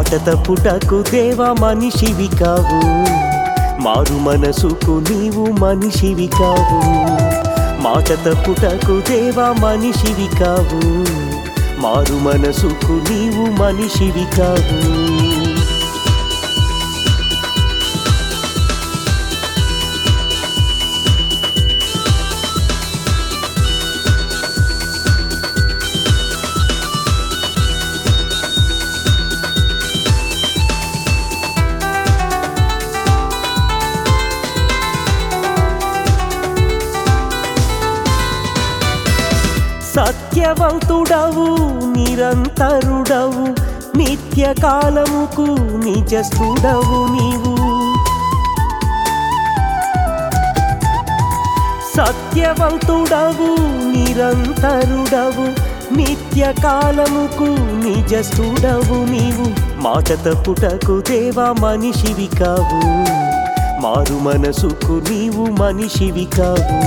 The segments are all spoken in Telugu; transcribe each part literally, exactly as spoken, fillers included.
మాట తప్పుటకు దేవా మనిషివి కావు, మారు మనసుకు నీవు మనిషివి కావు. మాట తప్పుటకు దేవా మనిషివి కావు, మారు మనసుకు నీవు మనిషివి కావు. సత్యవంతుడవు నిరంతరుడవు, నిత్య కాలముకు నిజస్థుడవు నీవు. సత్యవంతుడవు నిరంతరుడవు, నిత్య కాలముకు నిజస్థుడవు నీవు. మాట తప్పుటకు దేవా మనిషివి కావు, మారు మనసుకు నీవు మనిషివి కావు.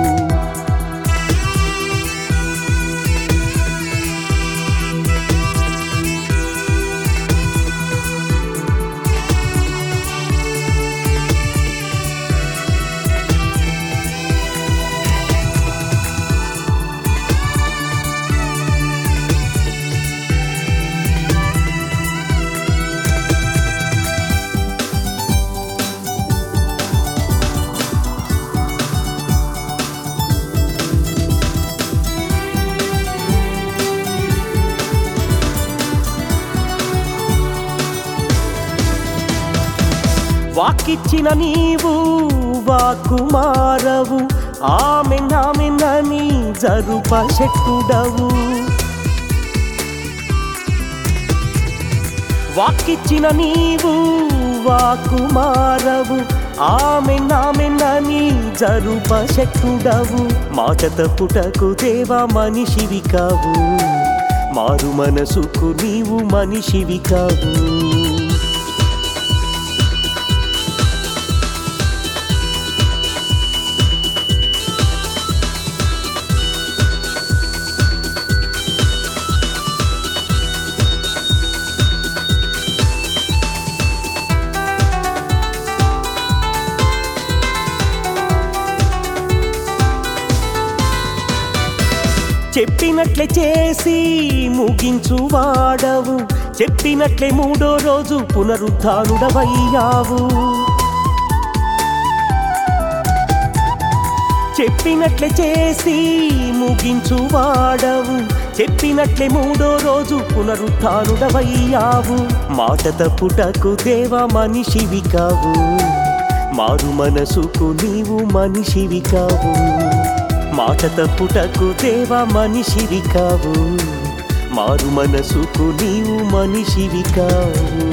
వాకిచ్చిన నీవు వాక్కు మారవు, ఆమెన్ ఆమెన్ అని జరుప శక్తుడవు. వాకిచ్చిన నీవు వాక్కు మారవు, ఆమెన్ ఆమెన్ అని జరుప శక్తుడవు. మాట తప్పుటకు దేవా మనిషివి కావు, మారు మనసుకు నీవు మనిషివి కావు. చెప్పినట్లే చేసి ముగించు వాడవు, చెప్పినట్లే మూడో రోజు పునరుద్ధానుడవయ్యావు. చెప్పినట్లే చేసి ముగించు వాడవు, చెప్పినట్లే మూడో రోజు పునరుద్ధానుడవయ్యావు. మాట తప్పుటకు దేవా మనిషివి కావు, మారు మనసుకు నీవు మనిషివి కావు. మాట తప్పుటకు దేవా మనిషివి కావు, మారు మనసుకు నీవు మనిషివి కావు.